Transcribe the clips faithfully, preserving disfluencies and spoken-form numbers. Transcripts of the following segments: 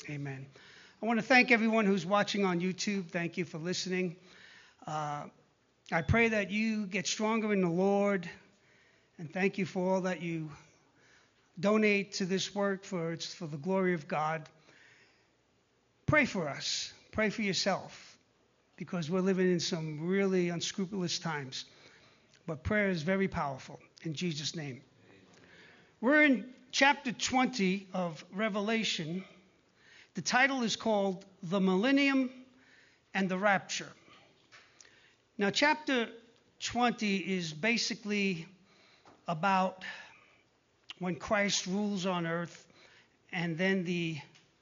Amen. I want to thank everyone who's watching on YouTube. Thank you for listening. Uh, I pray that you get stronger in the Lord, and thank you for all that you donate to this work, for it's for the glory of God. Pray for us. Pray for yourself, because we're living in some really unscrupulous times. But prayer is very powerful. In Jesus' name. We're in chapter twenty of Revelation. The title is called The Millennium and the Rapture. Now, chapter twenty is basically about when Christ rules on earth, and then the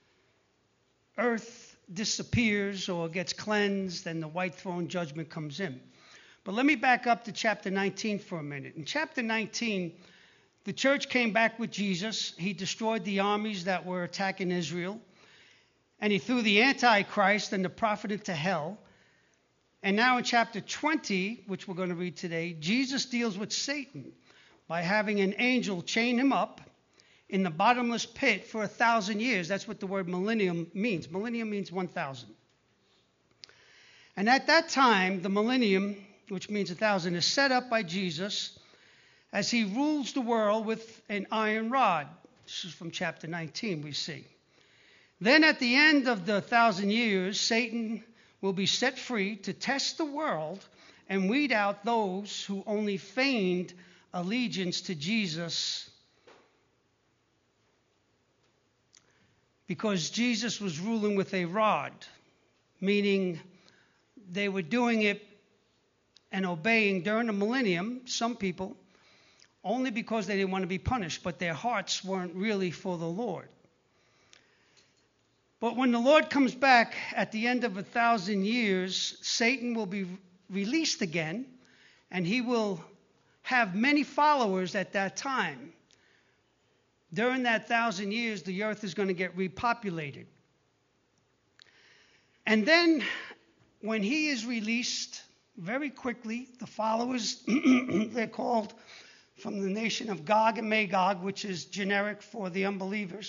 earth disappears or gets cleansed, and the white throne judgment comes in. But let me back up to chapter nineteen for a minute. In chapter nineteen, the church came back with Jesus. He destroyed the armies that were attacking Israel. And he threw the Antichrist and the prophet into hell. And now in chapter twenty, which we're going to read today, Jesus deals with Satan by having an angel chain him up in the bottomless pit for a thousand years. That's what the word millennium means. Millennium means one thousand. And at that time, the millennium, which means a thousand, is set up by Jesus as he rules the world with an iron rod. This is from chapter nineteen, we see. Then at the end of the thousand years, Satan will be set free to test the world and weed out those who only feigned allegiance to Jesus, because Jesus was ruling with a rod, meaning they were doing it and obeying during the millennium, some people, only because they didn't want to be punished, but their hearts weren't really for the Lord. But when the Lord comes back at the end of a thousand years, Satan will be released again, and he will have many followers at that time. During that thousand years, the earth is going to get repopulated. And then when he is released, very quickly, the followers, they're called from the nation of Gog and Magog, which is generic for the unbelievers,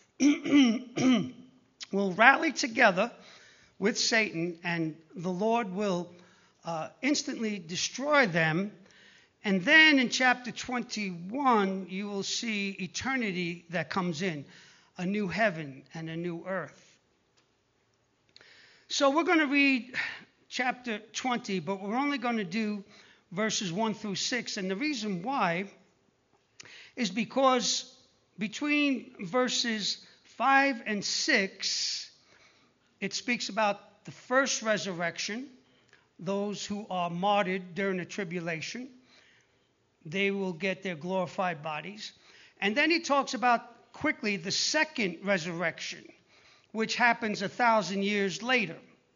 will rally together with Satan, and the Lord will uh, instantly destroy them. And then in chapter twenty-one, you will see eternity that comes in, a new heaven and a new earth. So we're going to read chapter twenty, but we're only going to do verses one through six. And the reason why is because between verses five and six, it speaks about the first resurrection, those who are martyred during the tribulation. They will get their glorified bodies. And then he talks about quickly the second resurrection, which happens a thousand years later.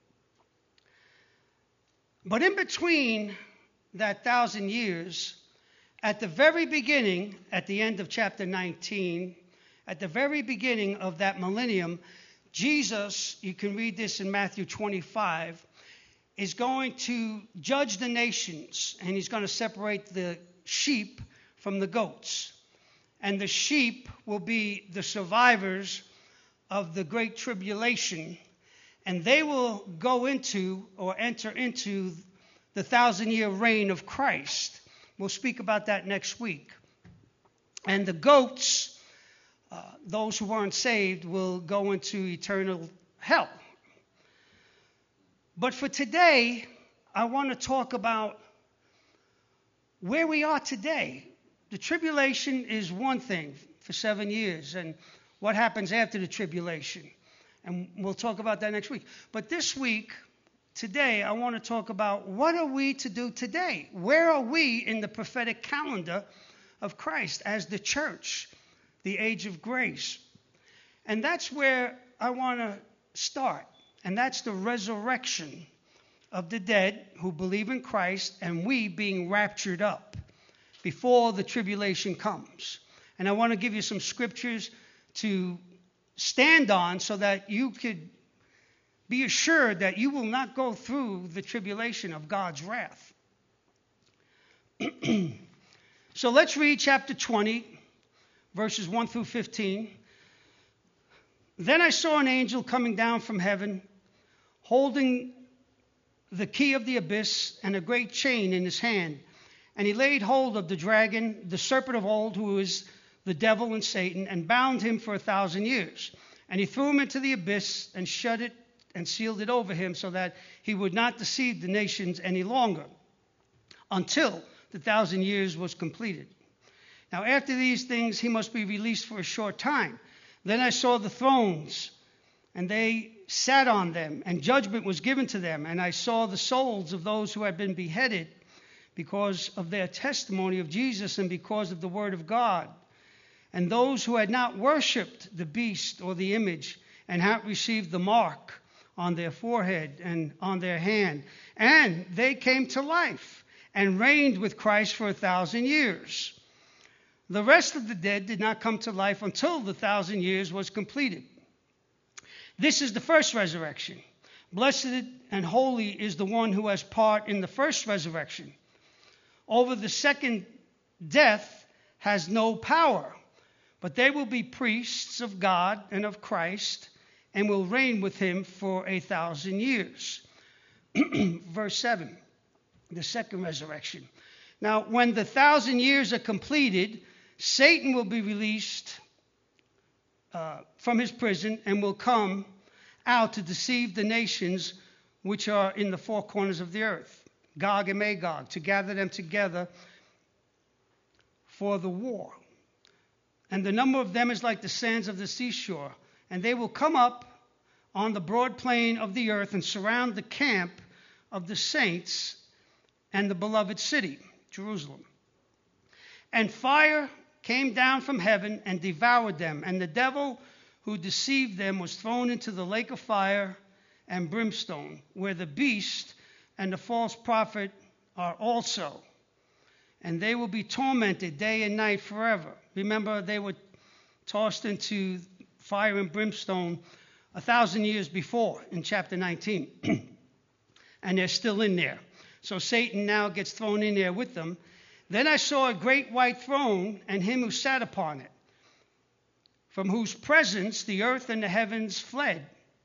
But in between that thousand years, at the very beginning, at the end of chapter nineteen, at the very beginning of that millennium, Jesus, you can read this in Matthew twenty-five, is going to judge the nations, and he's going to separate the sheep from the goats. And the sheep will be the survivors of the great tribulation, and they will go into or enter into the thousand-year reign of Christ. We'll speak about that next week. And the goats, uh, those who weren't saved, will go into eternal hell. But for today, I want to talk about where we are today. The tribulation is one thing for seven years, and what happens after the tribulation. And we'll talk about that next week. But this week, today, I want to talk about what are we to do today? Where are we in the prophetic calendar of Christ as the church, the age of grace? And that's where I want to start. And that's the resurrection of the dead who believe in Christ, and we being raptured up before the tribulation comes. And I want to give you some scriptures to stand on so that you could be assured that you will not go through the tribulation of God's wrath. So let's read chapter twenty, verses one through fifteen. Then I saw an angel coming down from heaven, holding the key of the abyss and a great chain in his hand. And he laid hold of the dragon, the serpent of old, who is the devil and Satan, and bound him for a thousand years. And he threw him into the abyss and shut it and sealed it over him, so that he would not deceive the nations any longer, until the thousand years was completed. Now after these things he must be released for a short time. Then I saw the thrones, and they sat on them, and judgment was given to them. And I saw the souls of those who had been beheaded because of their testimony of Jesus and because of the word of God, and those who had not worshipped the beast or the image, and had received the mark on their forehead and on their hand. And they came to life and reigned with Christ for a thousand years. The rest of the dead did not come to life until the thousand years was completed. This is the first resurrection. Blessed and holy is the one who has part in the first resurrection. Over the second, death has no power, but they will be priests of God and of Christ, and will reign with him for a thousand years. Verse seven, the second resurrection. Now, when the thousand years are completed, Satan will be released uh, from his prison and will come out to deceive the nations which are in the four corners of the earth, Gog and Magog, to gather them together for the war. And the number of them is like the sands of the seashore. And they will come up on the broad plain of the earth and surround the camp of the saints and the beloved city, Jerusalem. And fire came down from heaven and devoured them. And the devil who deceived them was thrown into the lake of fire and brimstone, where the beast and the false prophet are also. And they will be tormented day and night forever. Remember, they were tossed into fire and brimstone a thousand years before in chapter nineteen. And they're still in there. So Satan now gets thrown in there with them. Then I saw a great white throne and him who sat upon it, from whose presence the earth and the heavens fled,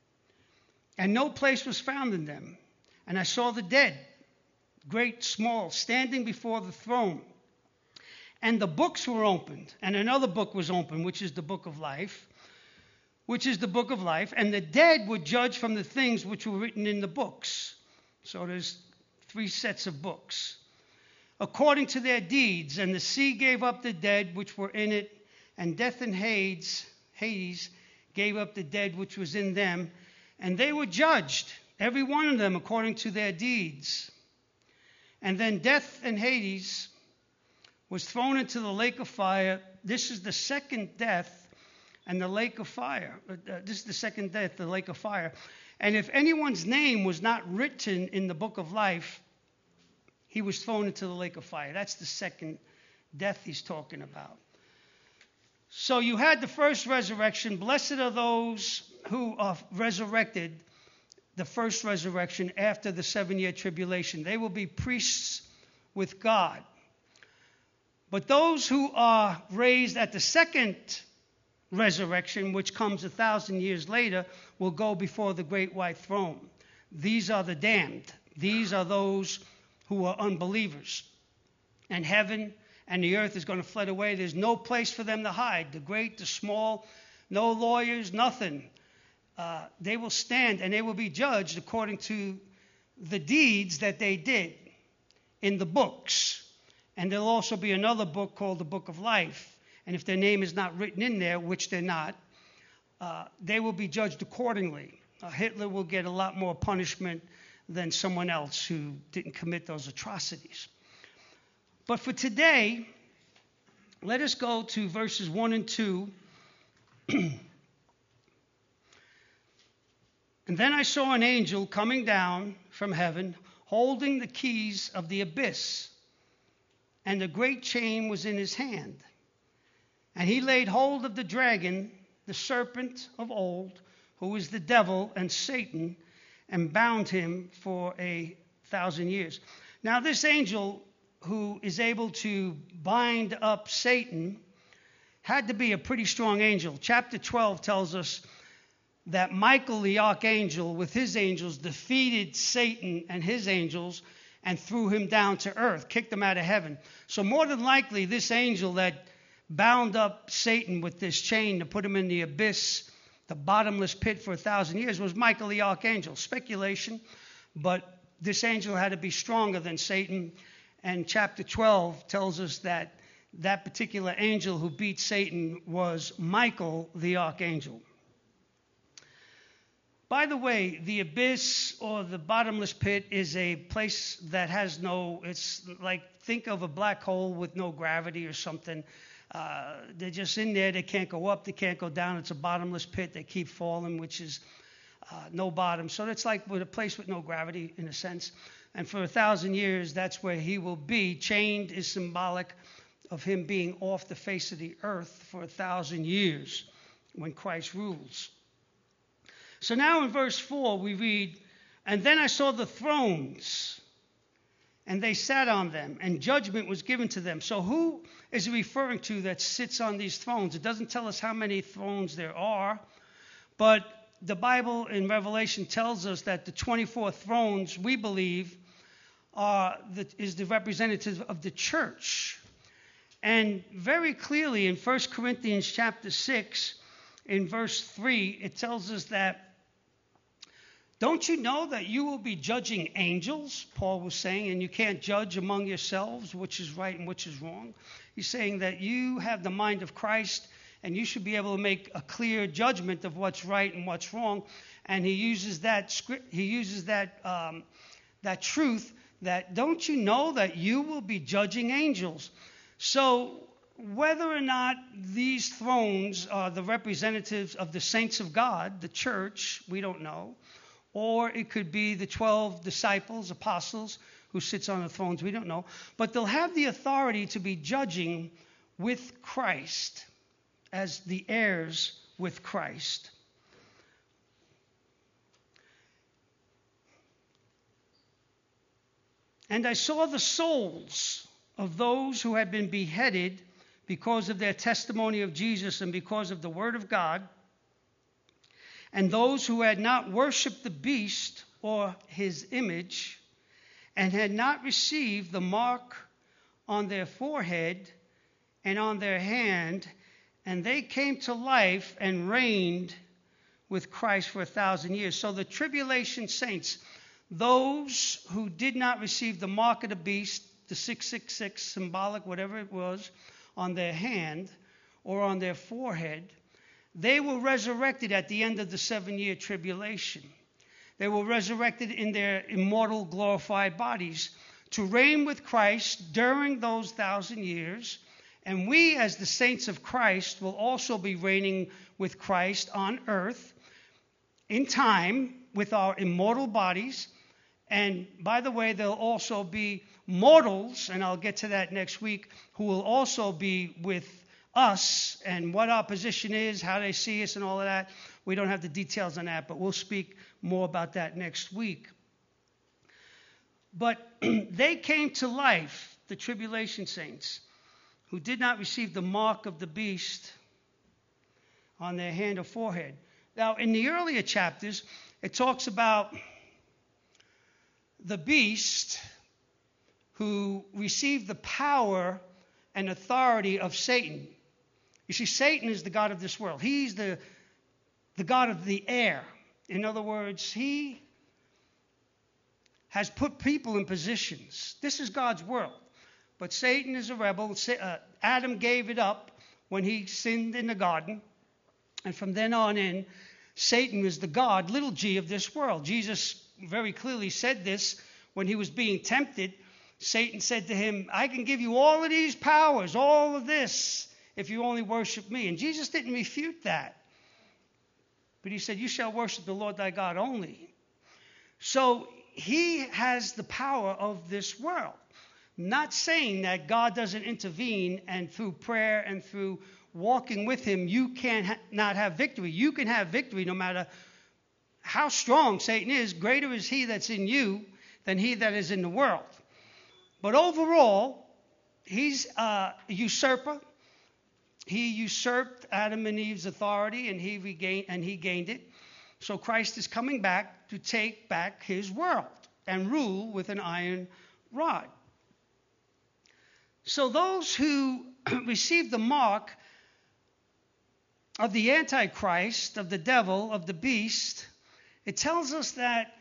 and no place was found in them. And I saw the dead, great, small, standing before the throne. And the books were opened, and another book was opened, which is the book of life, which is the book of life. And the dead were judged from the things which were written in the books. So there's three sets of books, according to their deeds. And the sea gave up the dead which were in it, and death and Hades, Hades gave up the dead which was in them, and they were judged, every one of them according to their deeds. And then death and Hades was thrown into the lake of fire. This is the second death, and the lake of fire. Uh, this is the second death, the lake of fire. And if anyone's name was not written in the book of life, he was thrown into the lake of fire. That's the second death he's talking about. So you had the first resurrection. Blessed are those who are resurrected, the first resurrection after the seven-year tribulation. They will be priests with God. But those who are raised at the second resurrection, which comes a thousand years later, will go before the great white throne. These are the damned. These are those who are unbelievers. And heaven and the earth is going to fled away. There's no place for them to hide. The great, the small, no lawyers, nothing. Uh, they will stand and they will be judged according to the deeds that they did in the books. And there'll also be another book called the Book of Life. And if their name is not written in there, which they're not, uh, they will be judged accordingly. Uh, Hitler will get a lot more punishment than someone else who didn't commit those atrocities. But for today, let us go to verses one and two. And then I saw an angel coming down from heaven, holding the keys of the abyss, and a great chain was in his hand. And he laid hold of the dragon, the serpent of old, who is the devil and Satan, and bound him for a thousand years. Now this angel who is able to bind up Satan had to be a pretty strong angel. Chapter twelve tells us that Michael the archangel with his angels defeated Satan and his angels and threw him down to earth, kicked him out of heaven. So more than likely, this angel that bound up Satan with this chain to put him in the abyss, the bottomless pit for a thousand years, was Michael the archangel. Speculation, but this angel had to be stronger than Satan. And chapter twelve tells us that that particular angel who beat Satan was Michael the archangel. By the way, the abyss or the bottomless pit is a place that has no, it's like, think of a black hole with no gravity or something. Uh, they're just in there. They can't go up. They can't go down. It's a bottomless pit. They keep falling, which is uh, no bottom. So it's like with a place with no gravity in a sense. And for a thousand years, that's where he will be. Chained is symbolic of him being off the face of the earth for a thousand years when Christ rules. So now in verse four we read, "And then I saw the thrones, and they sat on them, and judgment was given to them." So who is he referring to that sits on these thrones? It doesn't tell us how many thrones there are, but the Bible in Revelation tells us that the twenty-four thrones, we believe, are the, is the representative of the church. And very clearly in First Corinthians chapter six, in verse three, it tells us that, "Don't you know that you will be judging angels?" Paul was saying, and you can't judge among yourselves which is right and which is wrong. He's saying that you have the mind of Christ, and you should be able to make a clear judgment of what's right and what's wrong. And he uses that script, he uses that um, that truth that, don't you know that you will be judging angels? So whether or not these thrones are the representatives of the saints of God, the church, we don't know. Or it could be the twelve disciples, apostles, who sits on the thrones, we don't know. But they'll have the authority to be judging with Christ, as the heirs with Christ. "And I saw the souls of those who had been beheaded because of their testimony of Jesus and because of the word of God, and those who had not worshipped the beast or his image, and had not received the mark on their forehead and on their hand, and they came to life and reigned with Christ for a thousand years." So the tribulation saints, those who did not receive the mark of the beast, the six six six symbolic, whatever it was, on their hand or on their forehead, they were resurrected at the end of the seven-year tribulation. They were resurrected in their immortal, glorified bodies to reign with Christ during those thousand years. And we, as the saints of Christ, will also be reigning with Christ on earth in time with our immortal bodies. And by the way, there'll also be mortals, and I'll get to that next week, who will also be with us, and what our position is, how they see us, and all of that. We don't have the details on that, but we'll speak more about that next week. But they came to life, the tribulation saints, who did not receive the mark of the beast on their hand or forehead. Now, in the earlier chapters, it talks about the beast who received the power and authority of Satan. You see, Satan is the god of this world. He's the, the god of the air. In other words, he has put people in positions. This is God's world. But Satan is a rebel. Uh, Adam gave it up when he sinned in the garden. And from then on in, Satan is the god, little g, of this world. Jesus very clearly said this when he was being tempted. Satan said to him, "I can give you all of these powers, all of this, if you only worship me." And Jesus didn't refute that. But he said, "You shall worship the Lord thy God only." So he has the power of this world. Not saying that God doesn't intervene, and through prayer and through walking with him, you can ha- not have victory. You can have victory no matter how strong Satan is. Greater is he that's in you than he that is in the world. But overall, he's a usurper. He usurped Adam and Eve's authority, and he regained and he gained it. So Christ is coming back to take back his world and rule with an iron rod. So those who receive the mark of the Antichrist, of the devil, of the beast, it tells us that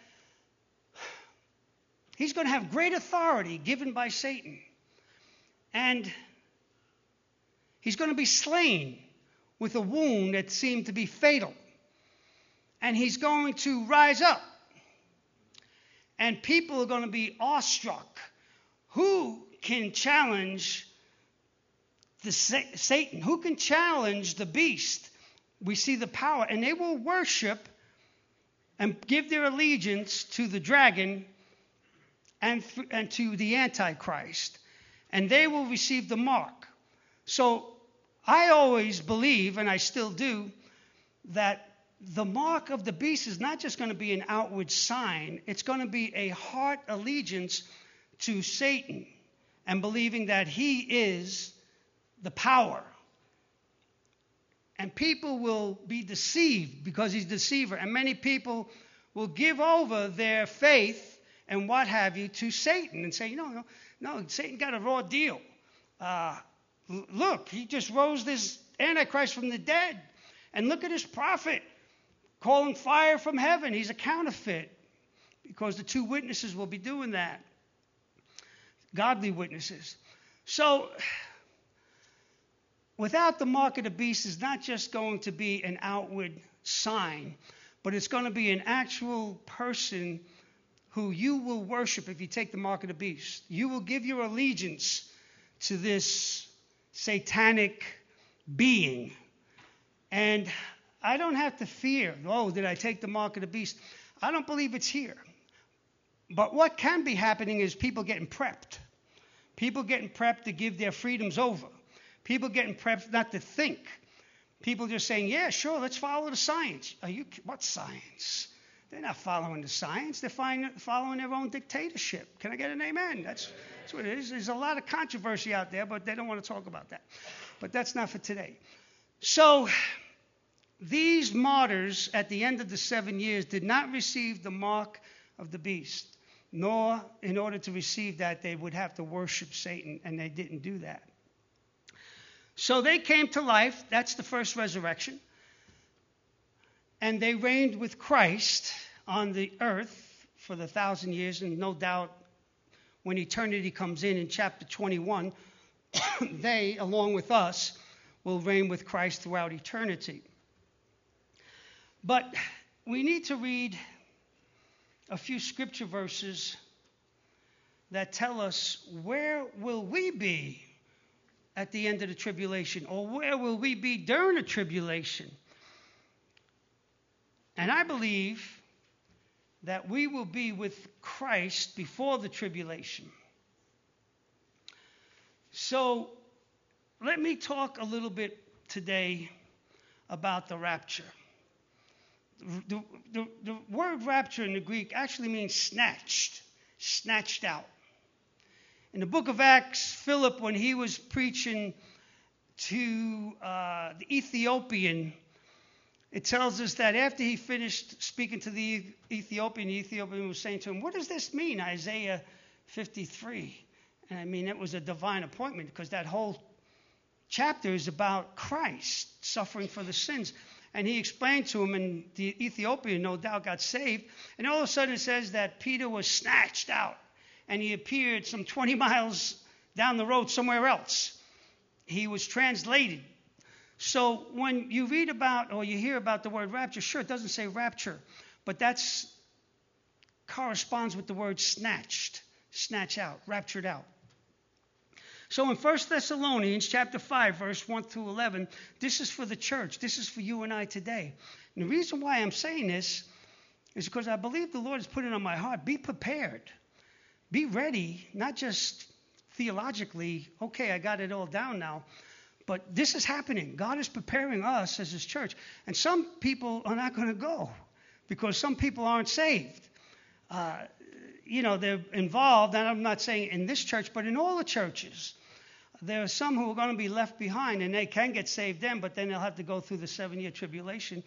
he's going to have great authority given by Satan. And he's going to be slain with a wound that seemed to be fatal. And he's going to rise up. And people are going to be awestruck. Who can challenge the Satan? Who can challenge the beast? We see the power. And they will worship and give their allegiance to the dragon and, and to the Antichrist. And they will receive the mark. So I always believe, and I still do, that the mark of the beast is not just going to be an outward sign. It's going to be a heart allegiance to Satan and believing that he is the power. And people will be deceived because he's a deceiver. And many people will give over their faith and what have you to Satan and say, you know, no, no, Satan got a raw deal. Uh, look, he just rose this Antichrist from the dead. And look at his prophet calling fire from heaven. He's a counterfeit because the two witnesses will be doing that. Godly witnesses. So without the mark of the beast is not just going to be an outward sign, but it's going to be an actual person who you will worship if you take the mark of the beast. You will give your allegiance to this satanic being. And I don't have to fear, oh, did I take the mark of the beast? I don't believe it's here. But what can be happening is people getting prepped. People getting prepped to give their freedoms over. People getting prepped not to think. People just saying, yeah, sure, let's follow the science. Are you? What science? They're not following the science. They're following their own dictatorship. Can I get an amen? That's, that's what it is. There's a lot of controversy out there, but they don't want to talk about that. But that's not for today. So these martyrs at the end of the seven years did not receive the mark of the beast, nor in order to receive that they would have to worship Satan, and they didn't do that. So they came to life. That's the first resurrection. And they reigned with Christ on the earth for the thousand years. And no doubt when eternity comes in in chapter twenty-one, they, along with us, will reign with Christ throughout eternity. But we need to read a few scripture verses that tell us where will we be at the end of the tribulation, or where will we be during the tribulation. And I believe that we will be with Christ before the tribulation. So let me talk a little bit today about the rapture. The, the, the word rapture in the Greek actually means snatched, snatched out. In the book of Acts, Philip, when he was preaching to uh, the Ethiopian, it tells us that after he finished speaking to the Ethiopian, the Ethiopian was saying to him, what does this mean, Isaiah fifty-three? And I mean, it was a divine appointment because that whole chapter is about Christ suffering for the sins. And he explained to him, and the Ethiopian no doubt got saved. And all of a sudden it says that Peter was snatched out, and he appeared some twenty miles down the road somewhere else. He was translated. So when you read about or you hear about the word rapture, sure, it doesn't say rapture, but that's corresponds with the word snatched, snatch out, raptured out. So in First Thessalonians chapter five, verse one through eleven, this is for the church. This is for you and I today. And the reason why I'm saying this is because I believe the Lord has put it on my heart. Be prepared. Be ready, not just theologically, okay, I got it all down now, but this is happening. God is preparing us as his church. And some people are not going to go because some people aren't saved. Uh, you know, they're involved, and I'm not saying in this church, but in all the churches. There are some who are going to be left behind, and they can get saved then, but then they'll have to go through the seven-year tribulation,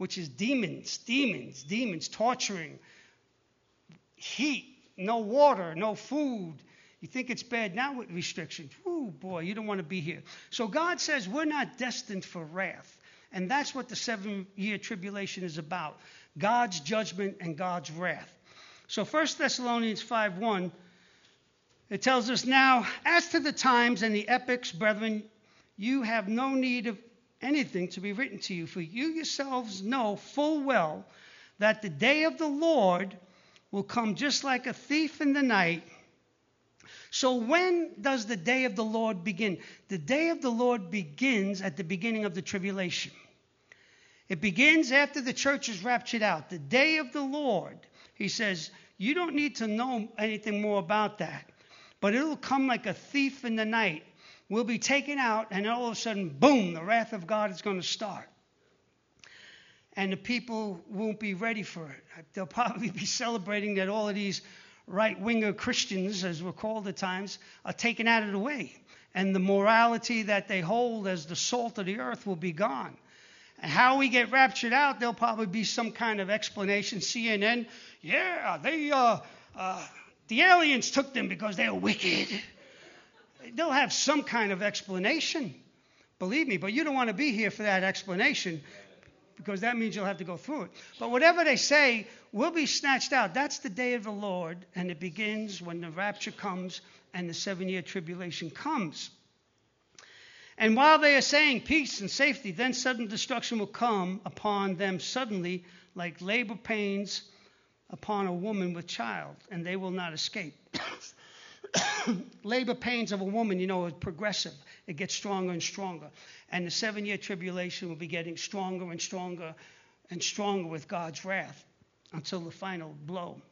which is demons, demons, demons, torturing, heat, no water, no food. You think it's bad now with restrictions. Ooh, boy, you don't want to be here. So God says we're not destined for wrath. And that's what the seven-year tribulation is about. God's judgment and God's wrath. So First Thessalonians five one, it tells us, now, as to the times and the epochs, brethren, you have no need of anything to be written to you, for you yourselves know full well that the day of the Lord will come just like a thief in the night. So when does the day of the Lord begin? The day of the Lord begins at the beginning of the tribulation. It begins after the church is raptured out. The day of the Lord, he says, you don't need to know anything more about that. But it'll come like a thief in the night. We'll be taken out, and all of a sudden, boom, the wrath of God is going to start. And the people won't be ready for it. They'll probably be celebrating that all of these right-winger Christians, as we're called at times, are taken out of the way. And the morality that they hold as the salt of the earth will be gone. And how we get raptured out, there'll probably be some kind of explanation. C N N, yeah, they, uh, uh, the aliens took them because they were wicked. They'll have some kind of explanation, believe me. But you don't want to be here for that explanation, because that means you'll have to go through it. But whatever they say, we'll be snatched out. That's the day of the Lord, and it begins when the rapture comes and the seven-year tribulation comes. And while they are saying peace and safety, then sudden destruction will come upon them suddenly, like labor pains upon a woman with child, and they will not escape. Labor pains of a woman, you know, is progressive. It gets stronger and stronger. And the seven-year tribulation will be getting stronger and stronger and stronger with God's wrath until the final blow.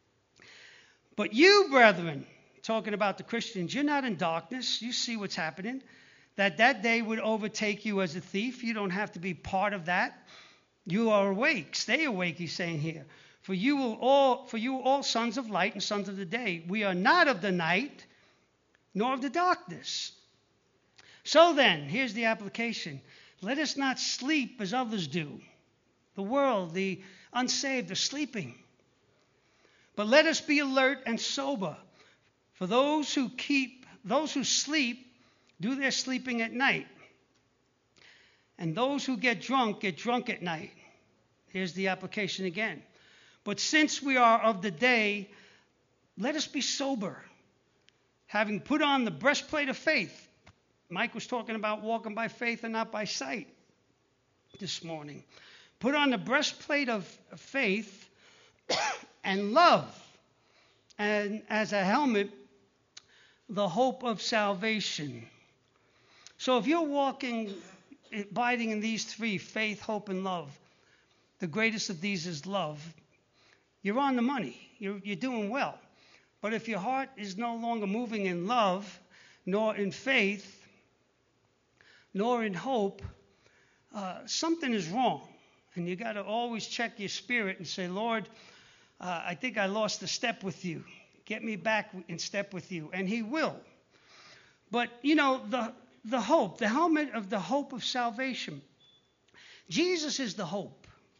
But you, brethren, talking about the Christians, you're not in darkness. You see what's happening. That that day would overtake you as a thief. You don't have to be part of that. You are awake. Stay awake, he's saying here. For you will all, for you all sons of light and sons of the day. We are not of the night, nor of the darkness. So then, here's the application. Let us not sleep as others do. The world, the unsaved, are sleeping. But let us be alert and sober. For those who keep, those who sleep, do their sleeping at night. And those who get drunk, get drunk at night. Here's the application again. But since we are of the day, let us be sober, having put on the breastplate of faith. Mike was talking about walking by faith and not by sight this morning. Put on the breastplate of faith and love, and as a helmet, the hope of salvation. So if you're walking, abiding in these three, faith, hope, and love, the greatest of these is love, you're on the money. You're, you're doing well. But if your heart is no longer moving in love, nor in faith, nor in hope, uh, something is wrong. And you got to always check your spirit and say, Lord, uh, I think I lost a step with you. Get me back in step with you. And he will. But, you know, the, the hope, the helmet of the hope of salvation. Jesus is the hope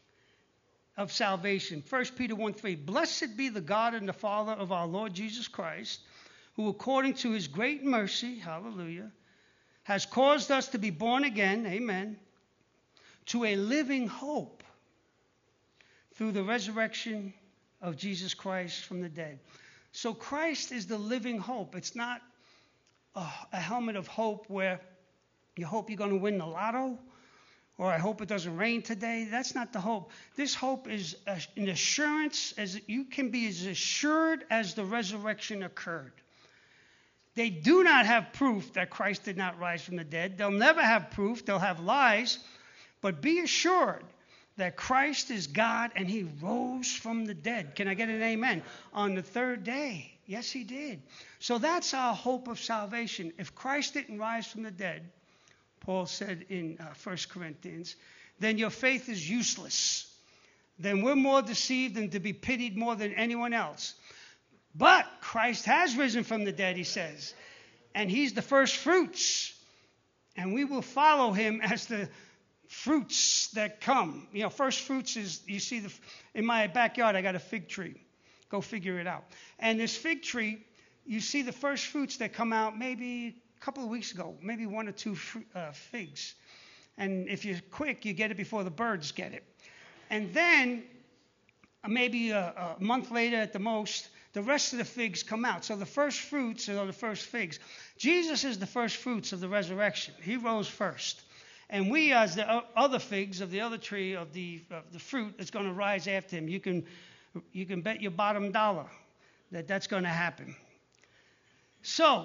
of salvation. First Peter one three, blessed be the God and the Father of our Lord Jesus Christ, who according to his great mercy, hallelujah, has caused us to be born again, amen, to a living hope through the resurrection of Jesus Christ from the dead. So Christ is the living hope. It's not a, a helmet of hope where you hope you're going to win the lotto, or I hope it doesn't rain today. That's not the hope. This hope is an assurance, as you can be as assured as the resurrection occurred. They do not have proof that Christ did not rise from the dead. They'll never have proof. They'll have lies. But be assured that Christ is God and he rose from the dead. Can I get an amen? On the third day. Yes, he did. So that's our hope of salvation. If Christ didn't rise from the dead, Paul said in uh, First Corinthians, then your faith is useless. Then we're more deceived and to be pitied more than anyone else. But Christ has risen from the dead, he says, and he's the first fruits. And we will follow him as the fruits that come. You know, first fruits is, you see, the in my backyard, I got a fig tree. Go figure it out. And this fig tree, you see the first fruits that come out maybe a couple of weeks ago, maybe one or two uh, figs. And if you're quick, you get it before the birds get it. And then maybe a, a month later at the most, the rest of the figs come out. So the first fruits are the first figs. Jesus is the first fruits of the resurrection. He rose first. And we, as the other figs of the other tree of the of the fruit, is going to rise after him. You can you can bet your bottom dollar that that's going to happen. So,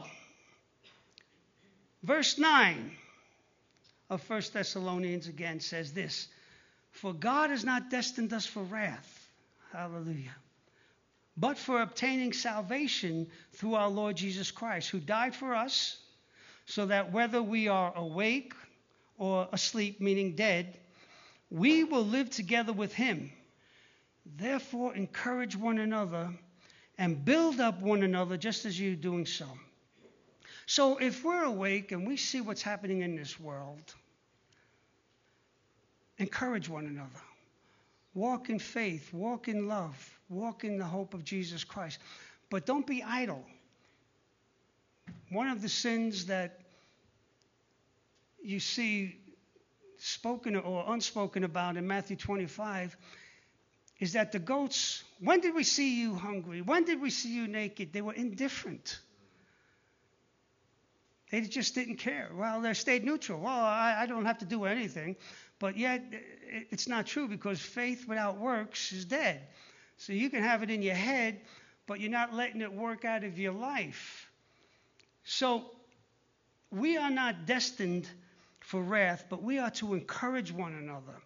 verse nine of First Thessalonians again says this: "For God has not destined us for wrath, hallelujah, but for obtaining salvation through our Lord Jesus Christ, who died for us, so that whether we are awake or asleep, meaning dead, we will live together with him. Therefore, encourage one another and build up one another just as you're doing so." So if we're awake and we see what's happening in this world, encourage one another. Walk in faith, walk in love, walk in the hope of Jesus Christ. But don't be idle. One of the sins that you see spoken or unspoken about in Matthew twenty-five is that the goats, when did we see you hungry? When did we see you naked? They were indifferent. They just didn't care. Well, they stayed neutral. Well, I, I don't have to do anything. But yet, it's not true, because faith without works is dead. So you can have it in your head, but you're not letting it work out of your life. So we are not destined for wrath, but we are to encourage one another.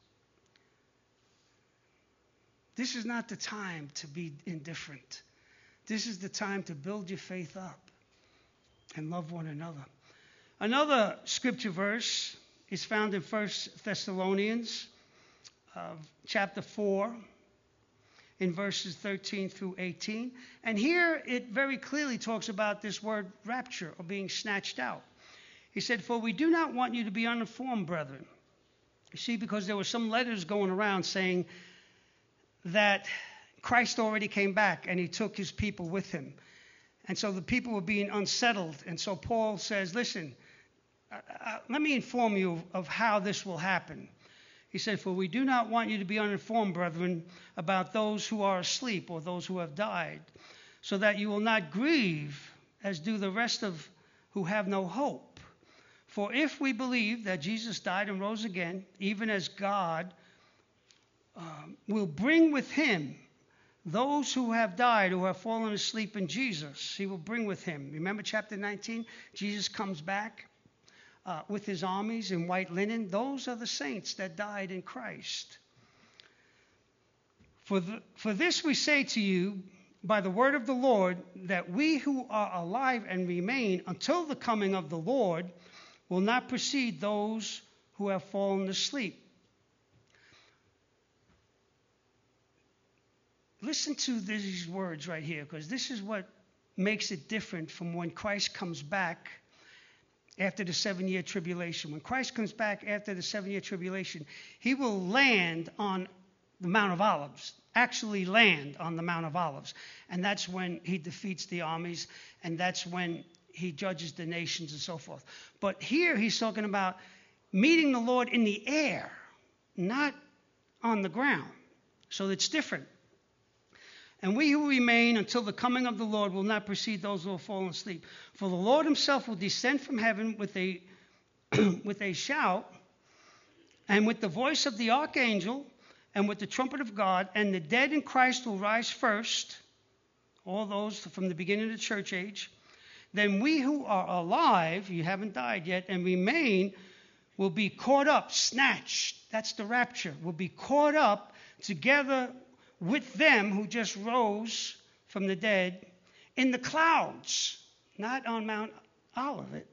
This is not the time to be indifferent. This is the time to build your faith up and love one another. Another scripture verse is found in First Thessalonians uh, chapter four, in verses thirteen through eighteen. And here it very clearly talks about this word rapture, or being snatched out. He said, "For we do not want you to be uninformed, brethren." You see, because there were some letters going around saying that Christ already came back and he took his people with him. And so the people were being unsettled. And so Paul says, listen, uh, uh, let me inform you of, of how this will happen. He said, "For we do not want you to be uninformed, brethren, about those who are asleep or those who have died, so that you will not grieve as do the rest of who have no hope. For if we believe that Jesus died and rose again, even as God uh, will bring with him those who have died, who have fallen asleep in Jesus, he will bring with him." Remember chapter nineteen? Jesus comes back uh, with his armies in white linen. Those are the saints that died in Christ. For, the, for this we say to you by the word of the Lord, that we who are alive and remain until the coming of the Lord will not precede those who have fallen asleep. Listen to these words right here, because this is what makes it different from when Christ comes back after the seven-year tribulation. When Christ comes back after the seven-year tribulation, he will land on the Mount of Olives, actually land on the Mount of Olives. And that's when he defeats the armies, and that's when he judges the nations and so forth. But here he's talking about meeting the Lord in the air, not on the ground. So it's different. "And we who remain until the coming of the Lord will not precede those who have fallen asleep. For the Lord himself will descend from heaven with a with a shout, and with the voice of the archangel, and with the trumpet of God, and the dead in Christ will rise first," all those from the beginning of the church age. "Then we who are alive," you haven't died yet, "and remain will be caught up," snatched, that's the rapture, "will be caught up together with them who just rose from the dead in the clouds," not on Mount Olivet,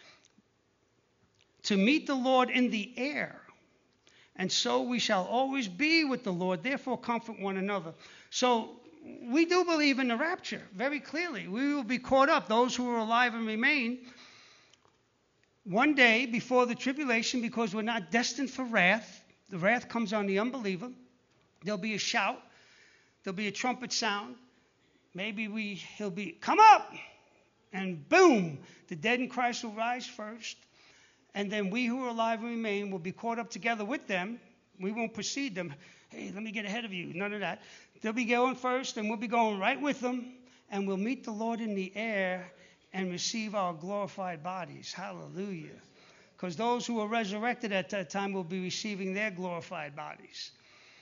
"to meet the Lord in the air. And so we shall always be with the Lord. Therefore comfort one another." So we do believe in the rapture very clearly. We will be caught up. Those who are alive and remain one day before the tribulation, because we're not destined for wrath. The wrath comes on the unbeliever. There'll be a shout. There'll be a trumpet sound. Maybe we, he'll be, come up! And boom, the dead in Christ will rise first. And then we who are alive and remain will be caught up together with them. We won't precede them. Hey, let me get ahead of you. None of that. They'll be going first, and we'll be going right with them. And we'll meet the Lord in the air and receive our glorified bodies. Hallelujah. Because those who are resurrected at that time will be receiving their glorified bodies.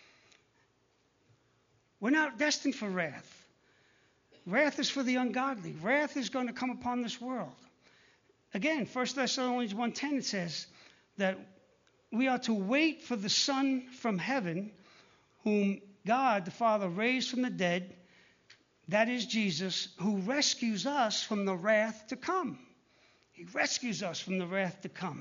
We're not destined for wrath. Wrath is for the ungodly. Wrath is going to come upon this world. Again, First Thessalonians one ten, it says that we are to wait for the Son from heaven, whom God the Father raised from the dead. That is Jesus, who rescues us from the wrath to come. He rescues us from the wrath to come.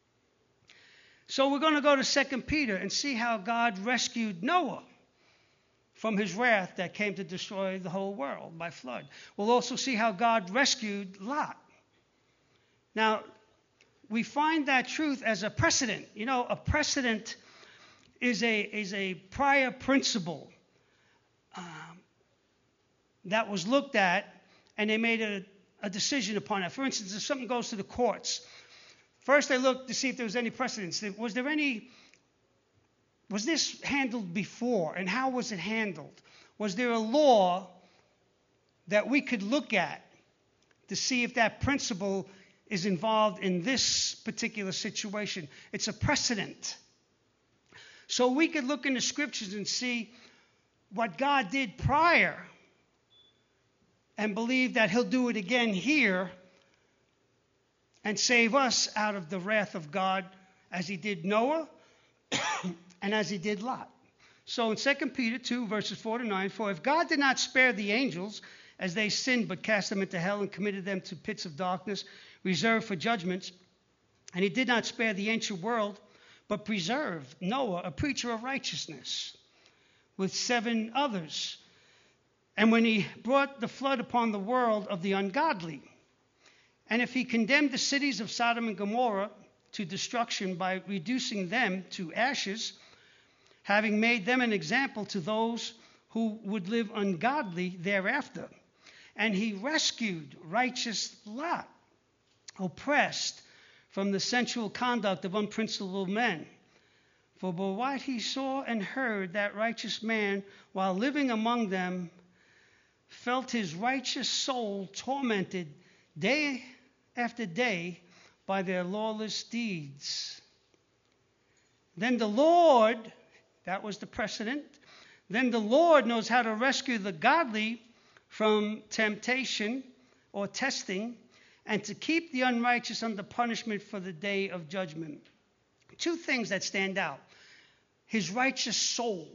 So we're going to go to Second Peter and see how God rescued Noah from his wrath that came to destroy the whole world by flood. We'll also see how God rescued Lot. Now, we find that truth as a precedent. You know, a precedent is a, is a prior principle um, that was looked at, and they made a, a decision upon that. For instance, if something goes to the courts, first they look to see if there was any precedence. Was there any, was this handled before, and how was it handled? Was there a law that we could look at to see if that principle is involved in this particular situation? It's a precedent. So we could look in the scriptures and see what God did prior and believe that he'll do it again here and save us out of the wrath of God as he did Noah and as he did Lot. So in Second Peter two, verses four to nine, for if God did not spare the angels as they sinned, but cast them into hell and committed them to pits of darkness, reserved for judgments, and he did not spare the ancient world, but preserved Noah, a preacher of righteousness, with seven others. And when he brought the flood upon the world of the ungodly, and if he condemned the cities of Sodom and Gomorrah to destruction by reducing them to ashes, having made them an example to those who would live ungodly thereafter. And he rescued righteous Lot, oppressed from the sensual conduct of unprincipled men. For by what he saw and heard, that righteous man, while living among them, felt his righteous soul tormented day after day by their lawless deeds. Then the Lord, that was the precedent, then the Lord knows how to rescue the godly from temptation or testing, and to keep the unrighteous under punishment for the day of judgment. Two things that stand out. His righteous soul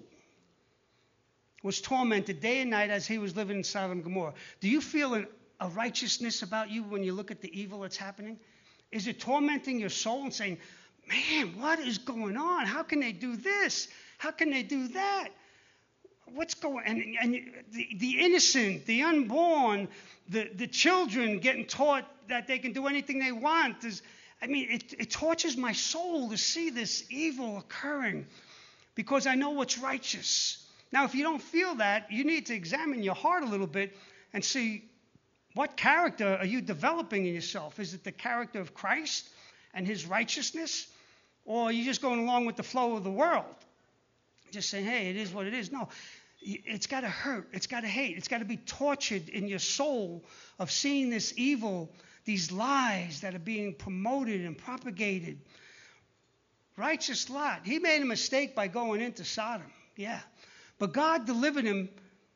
was tormented day and night as he was living in Sodom and Gomorrah. Do you feel an, a righteousness about you when you look at the evil that's happening? Is it tormenting your soul and saying, man, what is going on? How can they do this? How can they do that? What's going on? And, and the, the innocent, the unborn, the, the children getting taught that they can do anything they want. Is, I mean, it, it tortures my soul to see this evil occurring because I know what's righteous. Now, if you don't feel that, you need to examine your heart a little bit and see what character are you developing in yourself. Is it the character of Christ and his righteousness? Or are you just going along with the flow of the world? Just saying, hey, it is what it is. No, it's got to hurt. It's got to hate. It's got to be tortured in your soul of seeing this evil, these lies that are being promoted and propagated. Righteous Lot, he made a mistake by going into Sodom. Yeah. But God delivered him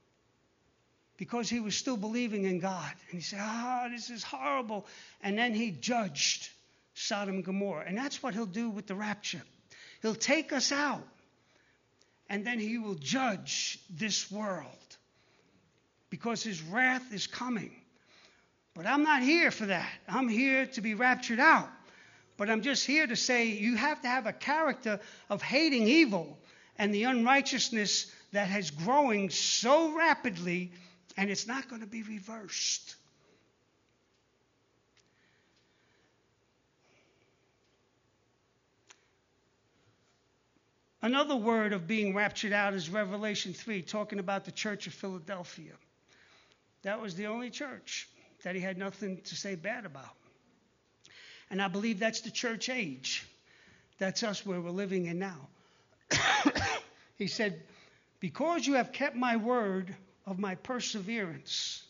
because he was still believing in God. And he said, ah, oh, this is horrible. And then he judged Sodom and Gomorrah. And that's what he'll do with the rapture. He'll take us out. And then he will judge this world because his wrath is coming. But I'm not here for that. I'm here to be raptured out. But I'm just here to say you have to have a character of hating evil and the unrighteousness that is growing so rapidly, and it's not going to be reversed. Another word of being raptured out is Revelation three, talking about the church of Philadelphia. That was the only church that he had nothing to say bad about. And I believe that's the church age. That's us where we're living in now. He said, because you have kept my word of my perseverance,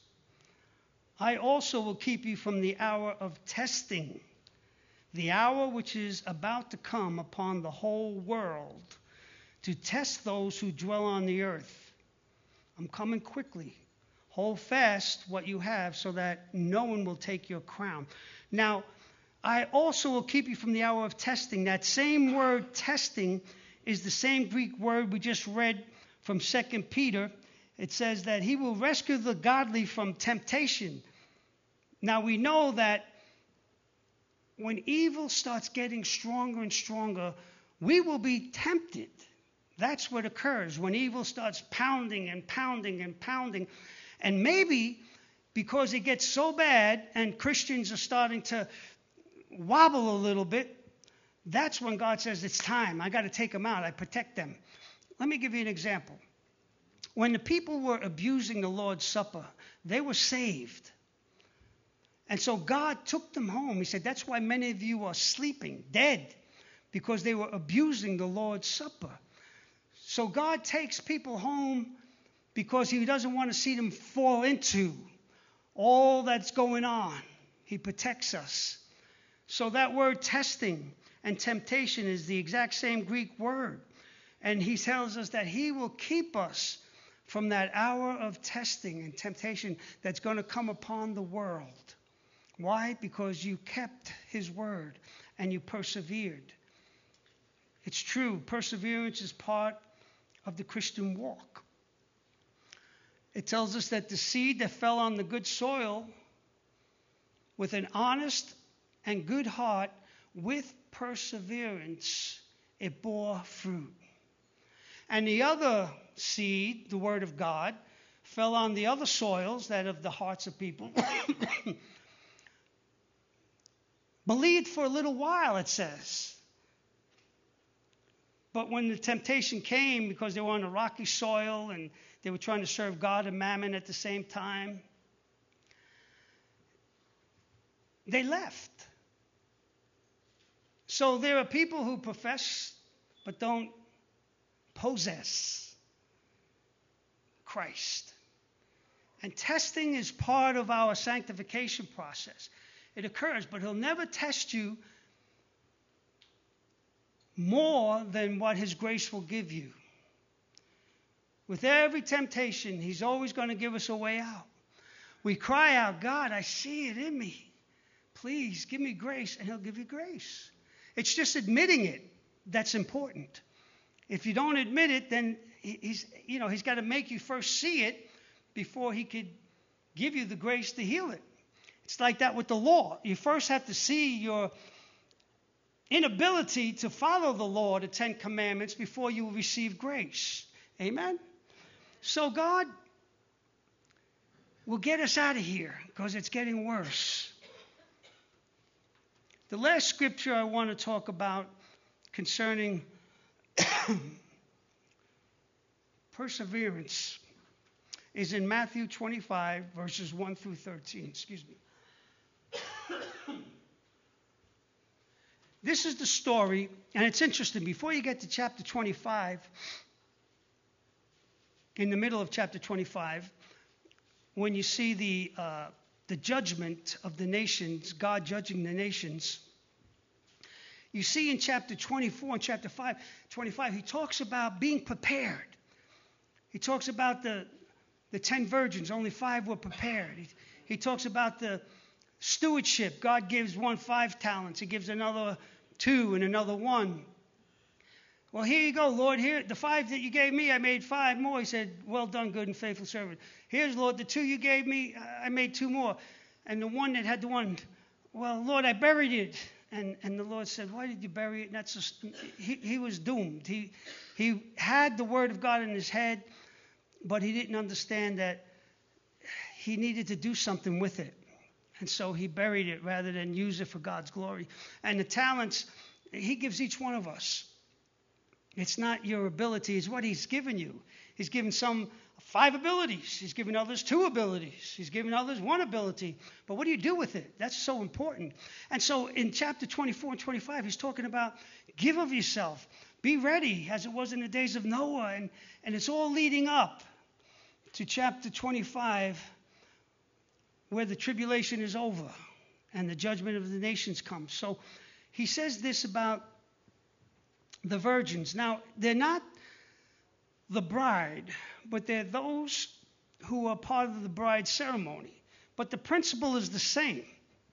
I also will keep you from the hour of testing, the hour which is about to come upon the whole world, to test those who dwell on the earth. I'm coming quickly. Hold fast what you have so that no one will take your crown. Now, I also will keep you from the hour of testing. That same word testing is the same Greek word we just read from Second Peter. It says that he will rescue the godly from temptation. Now we know that when evil starts getting stronger and stronger, we will be tempted. That's what occurs when evil starts pounding and pounding and pounding. And maybe because it gets so bad and Christians are starting to wobble a little bit, that's when God says, it's time. I got to take them out. I protect them. Let me give you an example. When the people were abusing the Lord's Supper, they were saved. And so God took them home. He said, that's why many of you are sleeping, dead, because they were abusing the Lord's Supper. So God takes people home because he doesn't want to see them fall into all that's going on. He protects us. So that word testing and temptation is the exact same Greek word. And he tells us that he will keep us from that hour of testing and temptation that's going to come upon the world. Why? Because you kept his word and you persevered. It's true, perseverance is part of the Christian walk. It tells us that the seed that fell on the good soil with an honest and good heart, with perseverance, it bore fruit. And the other seed, the word of God, fell on the other soils, that of the hearts of people. Believed for a little while, it says. But when the temptation came, because they were on a rocky soil and they were trying to serve God and mammon at the same time, they left. So there are people who profess but don't possess Christ. And testing is part of our sanctification process. It occurs, but he'll never test you more than what his grace will give you. With every temptation, he's always going to give us a way out. We cry out, God, I see it in me. Please give me grace, and he'll give you grace. It's just admitting it that's important. If you don't admit it, then he's, you know, he's got to make you first see it before he could give you the grace to heal it. It's like that with the law. You first have to see your inability to follow the law, the Ten Commandments, before you will receive grace. Amen? So God will get us out of here because it's getting worse. The last scripture I want to talk about concerning perseverance is in Matthew twenty-five, verses one through thirteen. Excuse me. This is the story, and it's interesting. Before you get to chapter twenty-five, in the middle of chapter twenty-five, when you see the uh, the judgment of the nations, God judging the nations, you see in chapter twenty-four and chapter five, twenty-five, he talks about being prepared. He talks about the, the ten virgins, only five were prepared. He, he talks about the stewardship. God gives one five talents. He gives another two and another one. Well, here you go, Lord. Here, the five that you gave me, I made five more. He said, well done, good and faithful servant. Here's, Lord, the two you gave me, I made two more. And the one that had the one, well, Lord, I buried it. And and the Lord said, why did you bury it? And that's just, he, he was doomed. He, he had the word of God in his head, but he didn't understand that he needed to do something with it. And so he buried it rather than use it for God's glory. And the talents, he gives each one of us. It's not your ability, it's what he's given you. He's given some five abilities. He's given others two abilities. He's given others one ability. But what do you do with it? That's so important. And so in chapter twenty-four and twenty-five, he's talking about give of yourself. Be ready as it was in the days of Noah. And, and it's all leading up to chapter twenty-five, where the tribulation is over and the judgment of the nations comes. So he says this about the virgins. Now, they're not the bride, but they're those who are part of the bride ceremony. But the principle is the same.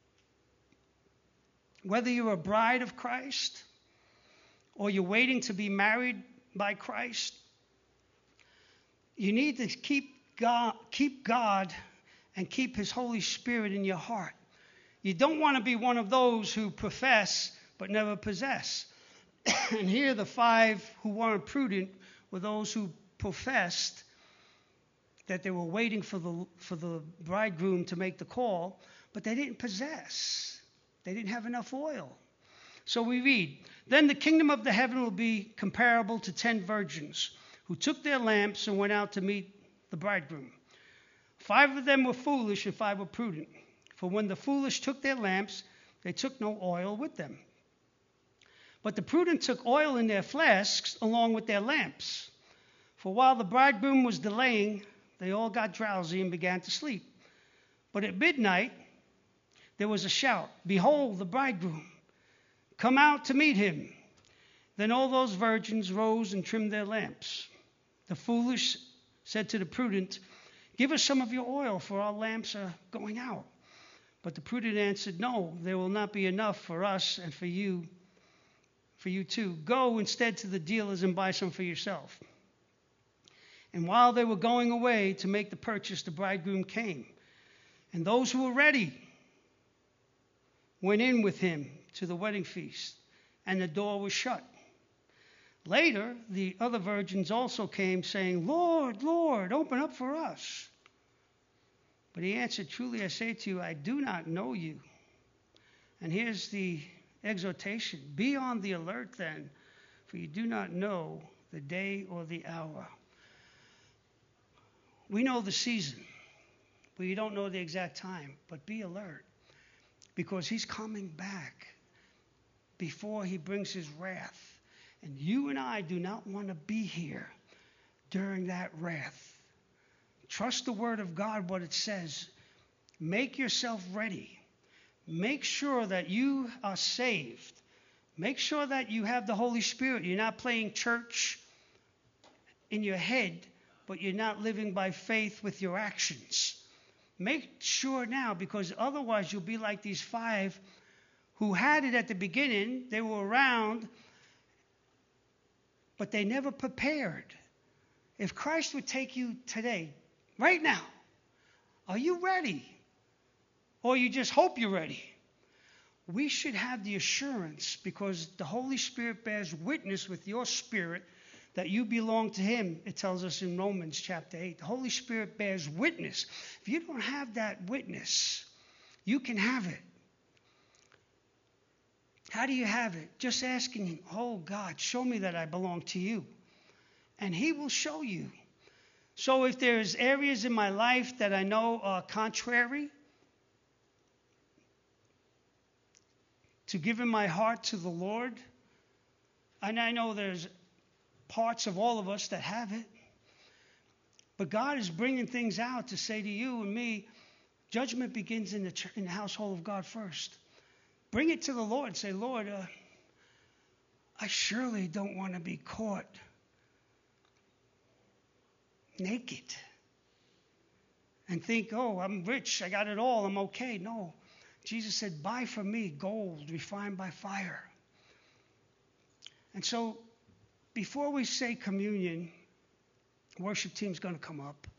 Whether you're a bride of Christ or you're waiting to be married by Christ, you need to keep God, keep God and keep his Holy Spirit in your heart. You don't want to be one of those who profess but never possess. And here the five who weren't prudent were those who professed that they were waiting for the for the bridegroom to make the call, but they didn't possess. They didn't have enough oil. So we read, then the kingdom of the heaven will be comparable to ten virgins who took their lamps and went out to meet the bridegroom. Five of them were foolish and five were prudent. For when the foolish took their lamps, they took no oil with them. But the prudent took oil in their flasks along with their lamps. For while the bridegroom was delaying, they all got drowsy and began to sleep. But at midnight, there was a shout, behold, the bridegroom, come out to meet him. Then all those virgins rose and trimmed their lamps. The foolish said to the prudent, give us some of your oil, for our lamps are going out. But the prudent answered, no, there will not be enough for us and for you, for you too. Go instead to the dealers and buy some for yourself. And while they were going away to make the purchase, the bridegroom came. And those who were ready went in with him to the wedding feast, and the door was shut. Later, the other virgins also came, saying, Lord, Lord, open up for us. But he answered, truly I say to you, I do not know you. And here's the exhortation. Be on the alert then, for you do not know the day or the hour. We know the season, but you don't know the exact time. But be alert, because he's coming back before he brings his wrath. And you and I do not want to be here during that wrath. Trust the word of God, what it says. Make yourself ready. Make sure that you are saved. Make sure that you have the Holy Spirit. You're not playing church in your head, but you're not living by faith with your actions. Make sure now, because otherwise you'll be like these five who had it at the beginning. They were around, but they never prepared. If Christ would take you today, right now, are you ready? Or you just hope you're ready? We should have the assurance, because the Holy Spirit bears witness with your spirit that you belong to him. It tells us in Romans chapter eight. The Holy Spirit bears witness. If you don't have that witness, you can have it. How do you have it? Just asking him, oh God, show me that I belong to you. And he will show you. So if there's areas in my life that I know are contrary to giving my heart to the Lord, and I know there's parts of all of us that have it, but God is bringing things out to say to you and me, judgment begins in the, ch- in the household of God first. Bring it to the Lord. Say, Lord, uh, I surely don't want to be caught naked and think, oh, I'm rich, I got it all, I'm okay. No. Jesus said, buy from me gold refined by fire. And so before we say communion, worship team's going to come up.